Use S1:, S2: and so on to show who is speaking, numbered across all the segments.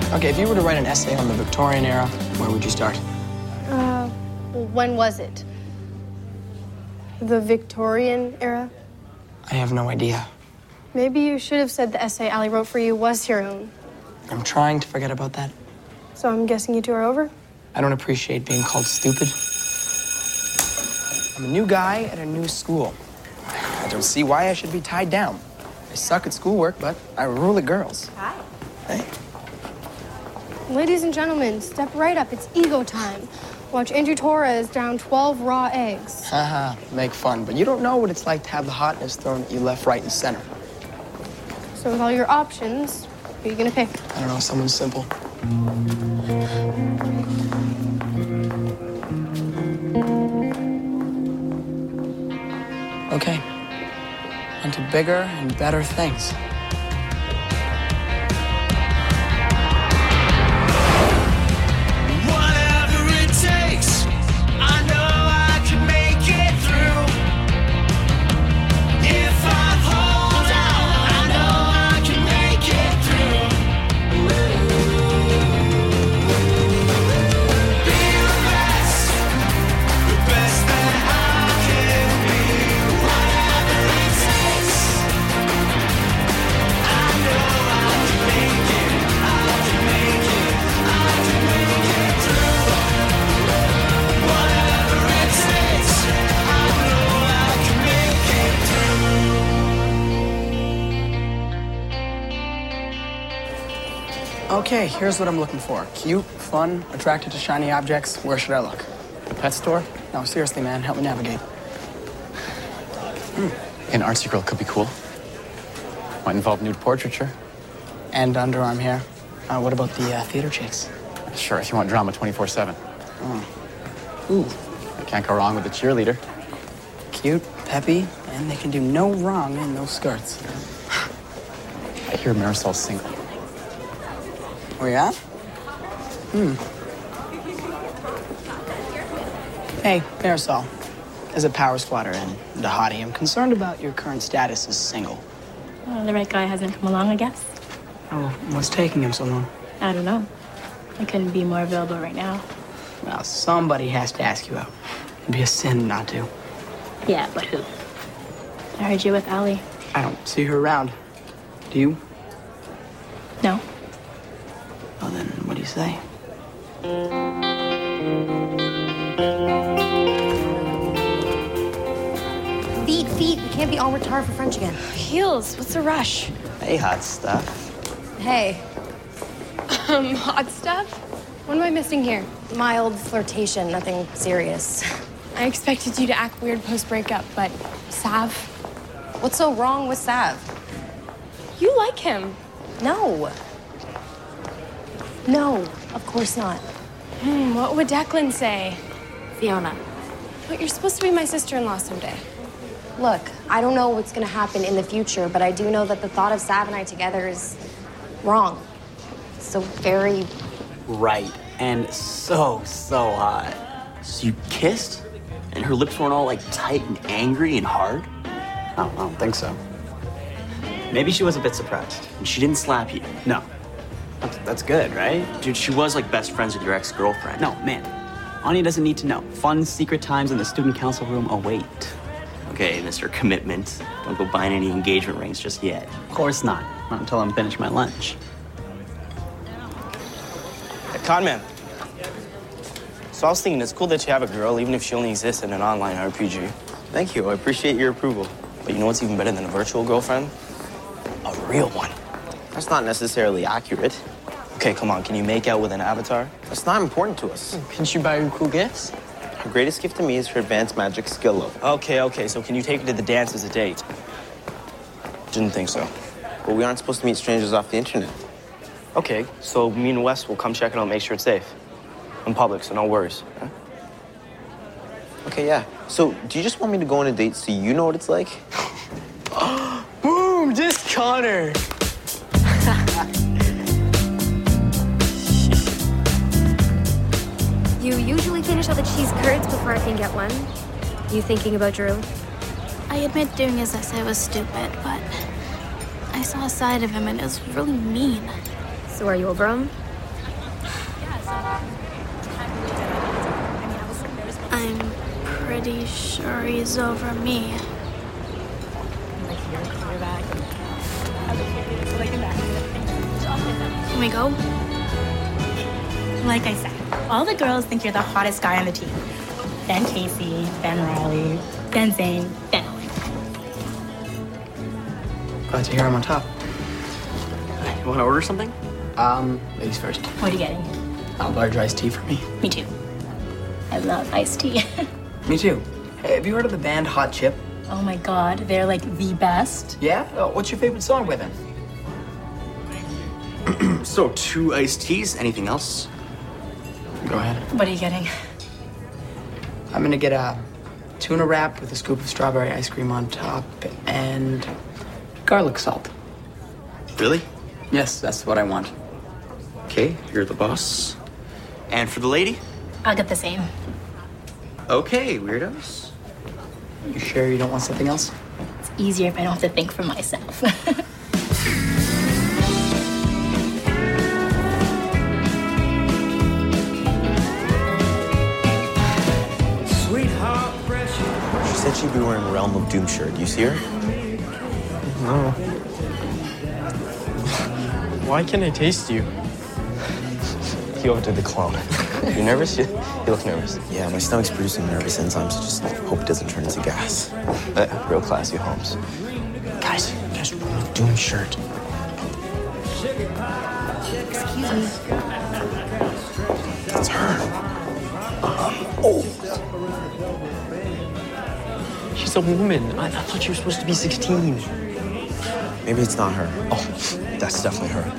S1: Okay, if you were to write an essay on the Victorian era, where would you start?
S2: When was it? The Victorian era?
S1: I have no idea.
S2: Maybe you should have said the essay Allie wrote for you was your own.
S1: I'm trying to forget about that.
S2: So I'm guessing you two are over?
S1: I don't appreciate being called stupid. I'm a new guy at a new school. I don't see why I should be tied down. I suck at schoolwork, but I rule at girls.
S2: Hi.
S1: Hey.
S2: Ladies and gentlemen, step right up. It's ego time. Watch Andrew Torres down 12 raw eggs.
S1: Haha, make fun, but you don't know what it's like to have the hotness thrown at you left, right, and center.
S2: So with all your options, who are you gonna pick?
S1: I don't know, someone simple. Okay. On to bigger and better things. Okay, here's what I'm looking for. Cute, fun, attracted to shiny objects. Where should I look?
S3: The pet store?
S1: No, seriously, man, help me navigate.
S3: An artsy girl could be cool. Might involve nude portraiture.
S1: And underarm hair. What about the theater chicks?
S3: Sure, if you want drama 24/7.
S1: Oh. Ooh.
S3: Can't go wrong with a cheerleader.
S1: Cute, peppy, and they can do no wrong in those skirts.
S3: I hear Marisol's single.
S1: Where you at? Hey, Marisol. As a power squatter and a hottie, I'm concerned about your current status as single.
S4: Well, the right guy hasn't come along, I guess.
S1: Oh, what's taking him so long?
S4: I don't know. I couldn't be more available right now.
S1: Well, somebody has to ask you out. It'd be a sin not to.
S4: Yeah, but who? I heard you with Allie.
S1: I don't see her around. Do you?
S4: No.
S1: Well, then, what do you say?
S5: Feet. We can't be all retarded for French again.
S4: Heels. What's the rush?
S6: Hey, hot stuff.
S5: Hey.
S2: Hot stuff? What am I missing here?
S5: Mild flirtation, nothing serious.
S2: I expected you to act weird post-breakup, but Sav?
S5: What's so wrong with Sav?
S2: You like him.
S5: No. No, of course not.
S2: What would Declan say?
S5: Fiona.
S2: But you're supposed to be my sister-in-law someday.
S5: Look, I don't know what's gonna happen in the future, but I do know that the thought of Sav and I together is wrong. So very...
S6: Right. And so hot. So you kissed? And her lips weren't all like tight and angry and hard?
S3: I don't think so.
S6: Maybe she was a bit surprised. And she didn't slap you.
S3: No. That's good, right?
S6: Dude, she was like best friends with your ex-girlfriend.
S7: No, man. Anya doesn't need to know. Fun, secret times in the student council room await.
S6: Okay, Mr. Commitment. Don't go buying any engagement rings just yet.
S7: Of course not. Not until I'm finished my lunch.
S8: Hey, Conman. So I was thinking it's cool that you have a girl, even if she only exists in an online RPG.
S6: Thank you. I appreciate your approval.
S8: But you know what's even better than a virtual girlfriend? A real one.
S6: That's not necessarily accurate.
S8: Okay, come on. Can you make out with an avatar?
S6: That's not important to us.
S1: Can she buy you cool gifts?
S6: Her greatest gift to me is her advanced magic skill level.
S8: Okay. So can you take her to the dance as a date? Didn't think so.
S6: But we aren't supposed to meet strangers off the internet.
S8: Okay, so me and Wes will come check it out and make sure it's safe. In public, so no worries. Huh?
S6: Okay, yeah. So, do you just want me to go on a date so you know what it's like?
S1: Boom! Just Connor!
S9: You usually finish all the cheese curds before I can get one. You thinking about Drew?
S4: I admit doing his essay was stupid, but I saw a side of him and it was really mean.
S9: So are you over him?
S4: I'm pretty sure he's over me. Can we go?
S10: Like I said, all the girls think you're the hottest guy on the team. Ben Casey, Ben Raleigh, Ben Zane, Ben Owen.
S1: Glad to hear I'm on top.
S6: You want to order something?
S1: Ladies first.
S10: What are you getting?
S1: A large iced tea for me.
S10: Me too. I love iced tea.
S1: Me too. Hey, have you heard of the band Hot Chip?
S10: Oh my God, they're like the best.
S1: Yeah? What's your favorite song by them?
S6: So 2 iced teas. Anything else?
S1: Go ahead.
S10: What are you getting?
S1: I'm gonna get a tuna wrap with a scoop of strawberry ice cream on top and garlic salt.
S6: Really?
S1: Yes, that's what I want.
S6: Okay, you're the boss. And for the lady?
S10: I'll get the same.
S6: Okay, weirdos.
S1: You sure you don't want something else?
S10: It's easier if I don't have to think for myself.
S11: She said she'd be wearing a Realm of Doom shirt. Do you see her?
S8: No. Why can't I taste you?
S11: He over to the clone. You nervous? You look nervous. Yeah, my stomach's producing nervous enzymes. I just hope it doesn't turn into gas. Real classy, Holmes. Guys, Realm of Doom shirt.
S10: Excuse me.
S11: That's her. Oh.
S8: She's a woman. I thought you were supposed to be 16.
S11: Maybe it's not her. Oh, that's definitely her.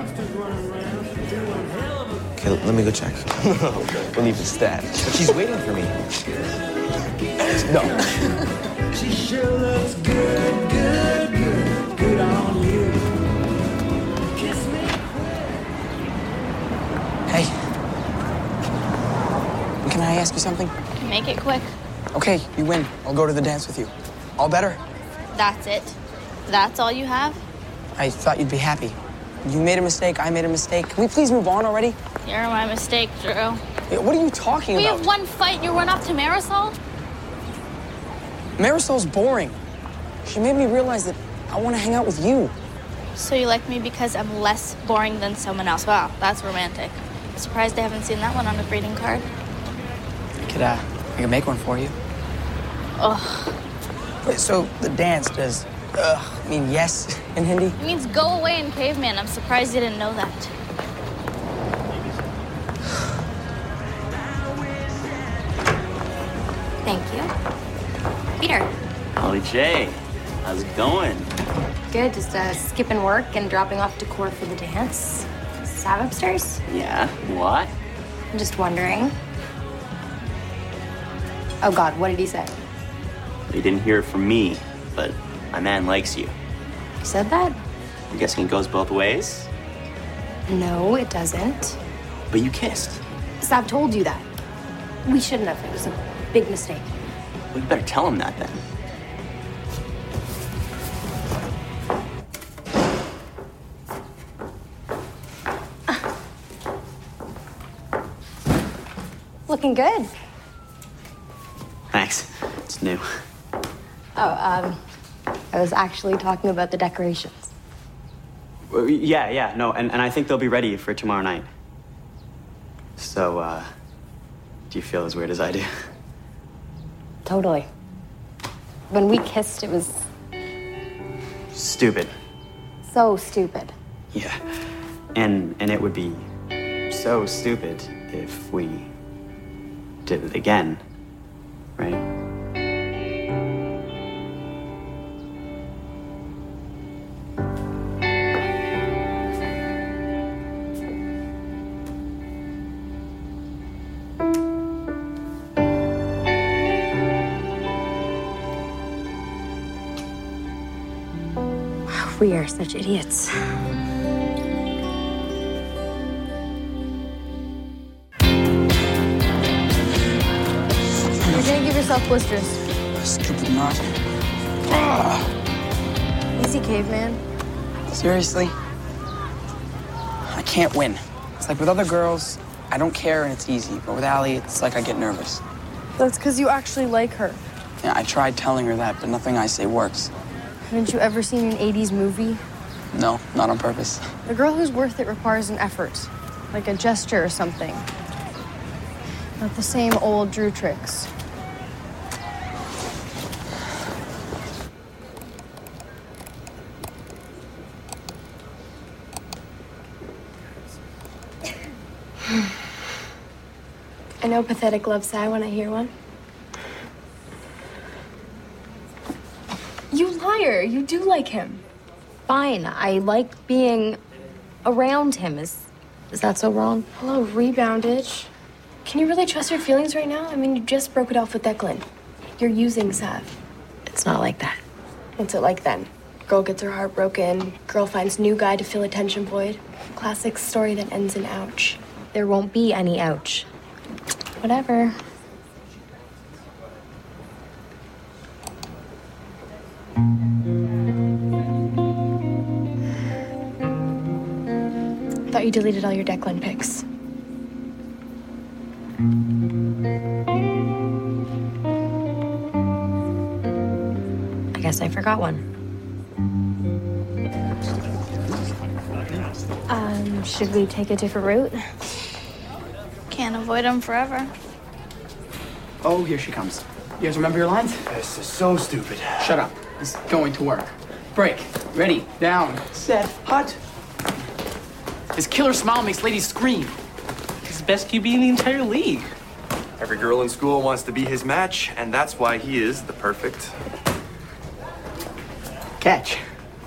S11: Okay, let me go check. We'll leave it stat. But she's waiting for me. No.
S12: She sure looks good, good, good, good on you. Kiss me.
S1: Hey. Can I ask you something?
S4: Make it quick.
S1: Okay, you win. I'll go to the dance with you. All better?
S4: That's it. That's all you have?
S1: I thought you'd be happy. You made a mistake, I made a mistake. Can we please move on already?
S4: You're my mistake, Drew.
S1: What are you talking
S4: We
S1: about?
S4: have one fight, you run off to Marisol?
S1: Marisol's boring. She made me realize that I want to hang out with you.
S4: So you like me because I'm less boring than someone else. Wow, that's romantic. Surprised I haven't seen that one on a greeting card.
S1: I could make one for you.
S4: Ugh.
S1: Wait, so the dance does, mean yes in Hindi?
S4: It means go away in caveman. I'm surprised you didn't know that.
S5: Thank you. Peter.
S6: Holly J, how's it going?
S5: Good, just skipping work and dropping off decor for the dance. Is Sav upstairs?
S6: Yeah, what?
S5: I'm just wondering. Oh God, what did he say?
S6: You didn't hear it from me, but my man likes you.
S5: He said that?
S6: I'm guessing it goes both ways?
S5: No, it doesn't.
S6: But you kissed.
S5: Sav told you that. We shouldn't have. It was a big mistake.
S6: Well, you better tell him that then.
S5: Looking good.
S6: Thanks. It's new.
S5: I was actually talking about the decorations.
S7: Yeah, no, and I think they'll be ready for tomorrow night. So, do you feel as weird as I do?
S5: Totally. When we kissed, it was
S7: Stupid.
S5: so stupid.
S7: Yeah. And it would be so stupid if we did it again, right?
S5: We are such idiots.
S2: You're gonna give yourself blisters.
S1: Stupid knot.
S2: Easy, caveman.
S1: Seriously? I can't win. It's like with other girls, I don't care and it's easy, but with Allie, it's like I get nervous.
S2: That's because you actually like her.
S1: Yeah, I tried telling her that, but nothing I say works.
S2: Haven't you ever seen an 80s movie?
S1: No, not on purpose.
S2: A girl who's worth it requires an effort, like a gesture or something. Not the same old Drew tricks.
S5: I know pathetic love sigh when I hear one. You liar. You do like him. Fine. I like being around him. Is that so wrong?
S13: Hello, reboundage. Can you really trust your feelings right now? I mean, you just broke it off with Declan. You're using Sav.
S5: It's not like that.
S13: What's it like then? Girl gets her heart broken. Girl finds new guy to fill attention void. Classic story that ends in ouch.
S5: There won't be any ouch.
S13: Whatever. Thought you deleted all your Declan pics.
S5: I guess I forgot one.
S13: Should we take a different route?
S4: Can't avoid him forever.
S1: Oh, here she comes. You guys remember your lines?
S11: This is so stupid.
S1: Shut up. It's going to work. Break. Ready. Down. Set. Hut. His killer smile makes ladies scream.
S8: He's the best QB in the entire league.
S11: Every girl in school wants to be his match, and that's why he is the perfect
S1: catch.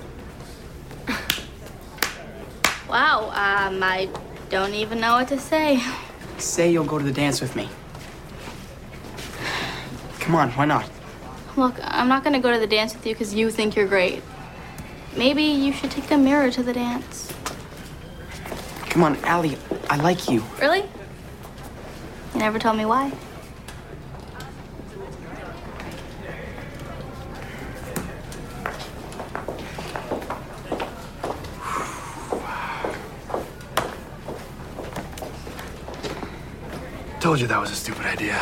S4: Wow, I don't even know what to say.
S1: Say you'll go to the dance with me. Come on, why not?
S4: Look, I'm not gonna go to the dance with you because you think you're great. Maybe you should take a mirror to the dance.
S1: Come on, Allie, I like you.
S4: Really? You never told me why.
S11: Told you that was a stupid idea.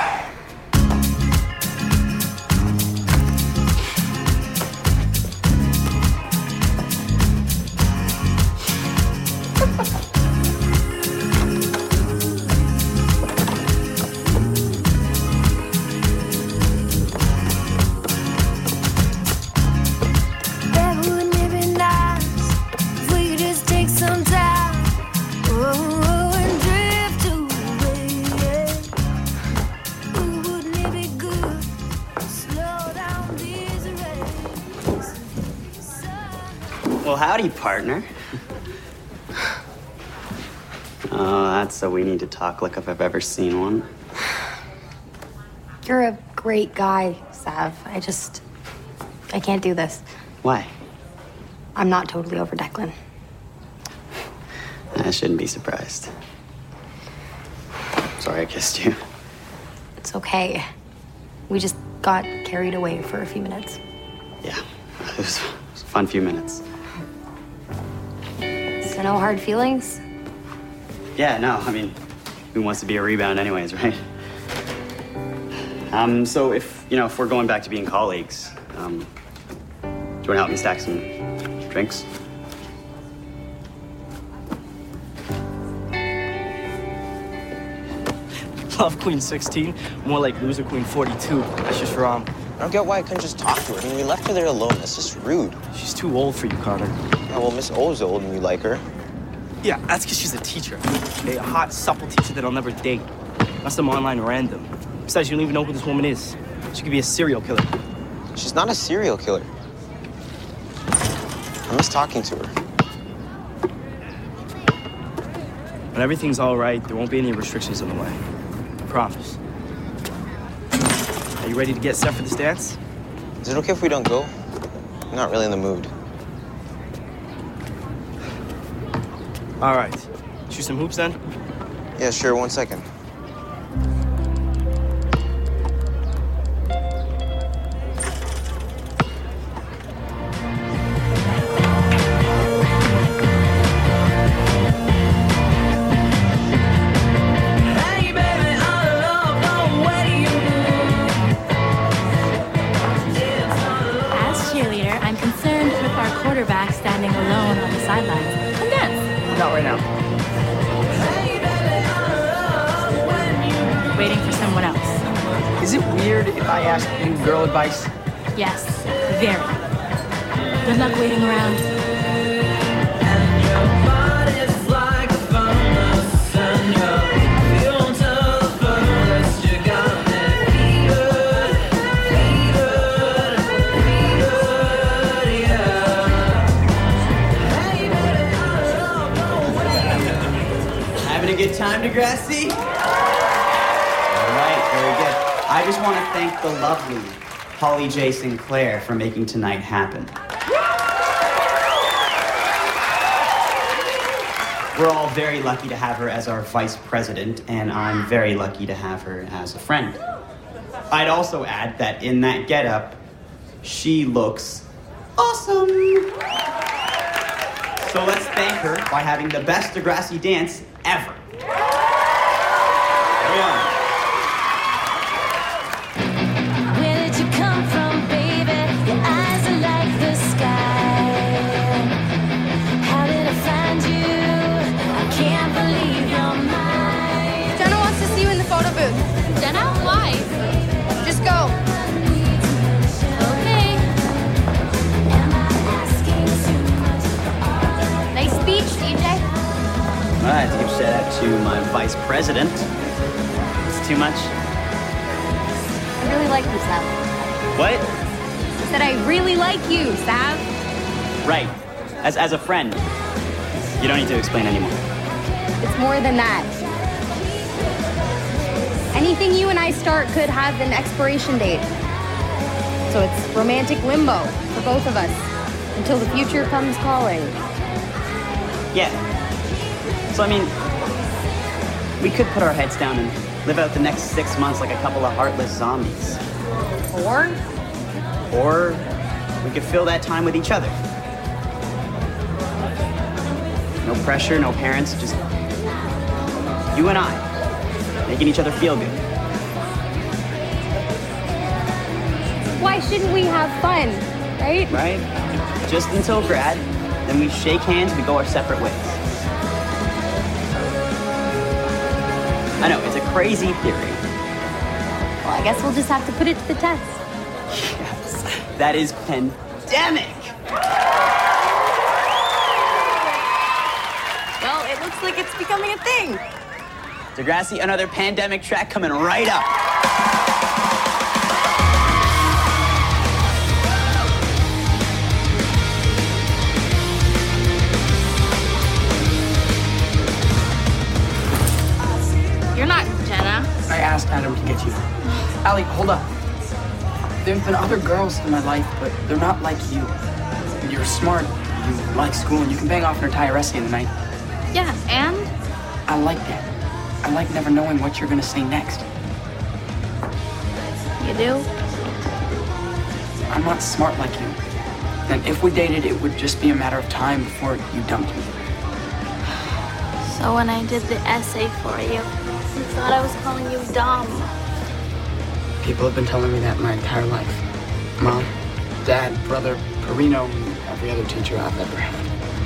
S7: Well, howdy, partner. Oh, that's so we need to talk like if I've ever seen one.
S5: You're a great guy, Sav. I can't do this.
S7: Why?
S5: I'm not totally over Declan.
S7: I shouldn't be surprised. Sorry I kissed you.
S5: It's okay. We just got carried away for a few minutes.
S7: Yeah, it was a fun few minutes.
S5: So no hard feelings?
S7: Yeah, no, I mean, who wants to be a rebound anyways, right? So if we're going back to being colleagues, do you want to help me stack some drinks?
S8: Love Queen 16, more like loser Queen 42. That's just wrong.
S11: I don't get why I couldn't just talk to her. I mean, we left her there alone. That's just rude.
S8: She's too old for you, Connor.
S11: Oh, well, Miss O's old and you like her.
S8: Yeah, that's because she's a teacher. Okay, a hot, supple teacher that I'll never date. Not some online random. Besides, you don't even know who this woman is. She could be a serial killer.
S11: She's not a serial killer. I miss talking to her.
S8: When everything's all right, there won't be any restrictions on the way. I promise. Are you ready to get set for this dance?
S11: Is it okay if we don't go? I'm not really in the mood.
S8: All right. Shoot some hoops then?
S11: Yeah, sure. 1 second.
S10: sidelines. Come dance.
S1: Not right now.
S10: Waiting for someone else.
S1: Is it weird if I ask you girl advice?
S10: Yes, very. Good luck waiting around.
S7: Having a good time, Degrassi? All right, very good. I just want to thank the lovely Holly J. Sinclair for making tonight happen. We're all very lucky to have her as our vice president, and I'm very lucky to have her as a friend. I'd also add that in that getup, she looks awesome. So let's thank her by having the best Degrassi dance ever. Carry on.
S14: Where did you come from, baby? Your eyes are like the sky. How did I find you? I can't believe you're mine.
S2: Jenna wants to see you in the photo booth.
S4: Jenna? Why?
S2: Just go.
S4: Okay. Nice speech, DJ.
S7: All right, give a shout out to my vice president. It's too much.
S5: I really like you, Sav.
S7: What?
S5: I said I really like you, Sav.
S7: Right. As a friend. You don't need to explain anymore.
S5: It's more than that. Anything you and I start could have an expiration date. So it's romantic limbo for both of us until the future comes calling.
S7: Yeah. So, I mean, we could put our heads down and live out the next 6 months like a couple of heartless zombies. Or we could fill that time with each other. No pressure, no parents, just you and I, making each other feel good.
S5: Why shouldn't we have fun, right?
S7: Right? Just until grad, then we shake hands, we go our separate ways. I know, it's a crazy theory.
S5: Well, I guess we'll just have to put it to the test.
S7: Yes, that is pandemic.
S5: Well, it looks like it's becoming a thing.
S7: Degrassi, another pandemic track coming right up.
S4: You're not Jenna.
S1: I asked Adam to get you. Allie, hold up. There have been other girls in my life, but they're not like you. You're smart, you like school, and you can bang off an entire essay in the night.
S4: Yeah, and?
S1: I like that. I like never knowing what you're gonna say next.
S4: You do?
S1: I'm not smart like you. And if we dated, it would just be a matter of time before you dumped me.
S4: So when I did the essay for you, you thought I was calling you dumb.
S1: People have been telling me that my entire life. Mom, Dad, brother, Perino, every other teacher I've ever had.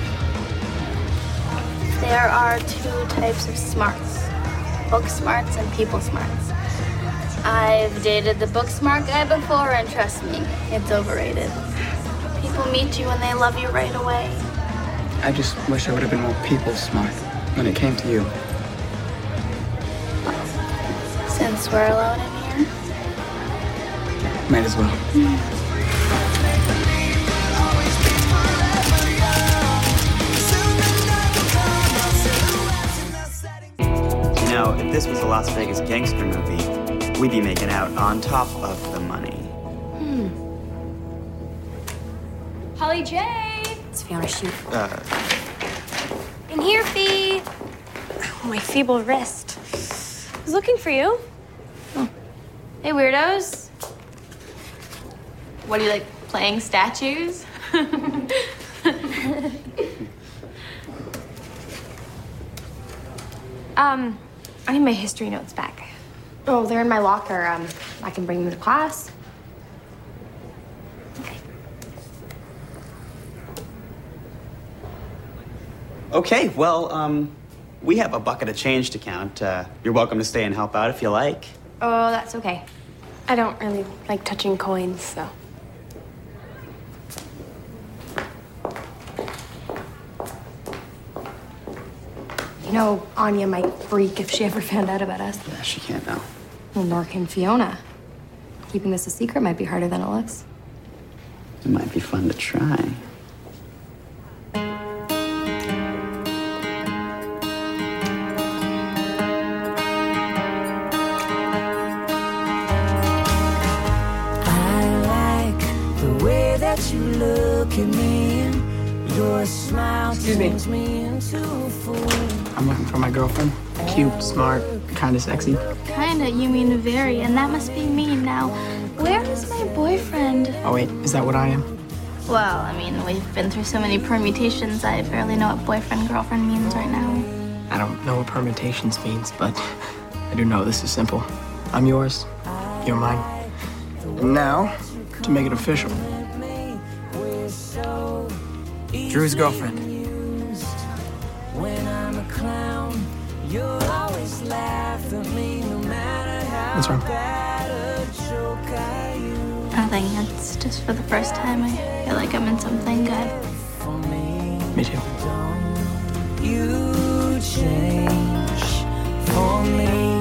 S4: There are two types of smarts. Book smarts and people smarts. I've dated the book smart guy before, and trust me, it's overrated. People meet you and they love you right away.
S1: I just wish I would have been more people smart when it came to you.
S4: Since we're alone in here.
S1: Might as well.
S7: You know, if this was a Las Vegas gangster movie, we'd be making out on top of the money.
S9: Holly J. It's Fiona Shoot.
S5: In here, Fee.
S9: Oh, my feeble wrist. I was looking for you.
S4: Hey, weirdos. What do you like, playing statues?
S9: I need my history notes back.
S5: Oh, they're in my locker. I can bring them to class.
S9: Okay.
S7: Okay, well, we have a bucket of change to count. You're welcome to stay and help out if you like.
S5: Oh, that's okay.
S13: I don't really like touching coins, so.
S5: You know, Anya might freak if she ever found out about us.
S7: Yeah, she can't now.
S5: Well, nor can Fiona. Keeping this a secret might be harder than it looks.
S7: It might be fun to try.
S12: You look at me and your smile turns me into a fool.
S1: I'm looking for my girlfriend. Cute, smart, kind of sexy.
S4: Kinda, you mean very, and that must be me now. Where is my boyfriend?
S1: Oh wait, is that what I am?
S4: Well, I mean, we've been through so many permutations, I barely know what boyfriend, girlfriend means right now.
S1: I don't know what permutations means, but I do know this is simple. I'm yours, you're mine. And now, to make it official, Drew's girlfriend.
S12: When I'm a clown, you'll always laugh at me no matter how
S1: What's wrong?
S12: bad a joke I use.
S4: Nothing, it's just for the first time I feel like I'm in something good.
S1: Me too.
S12: You change for me.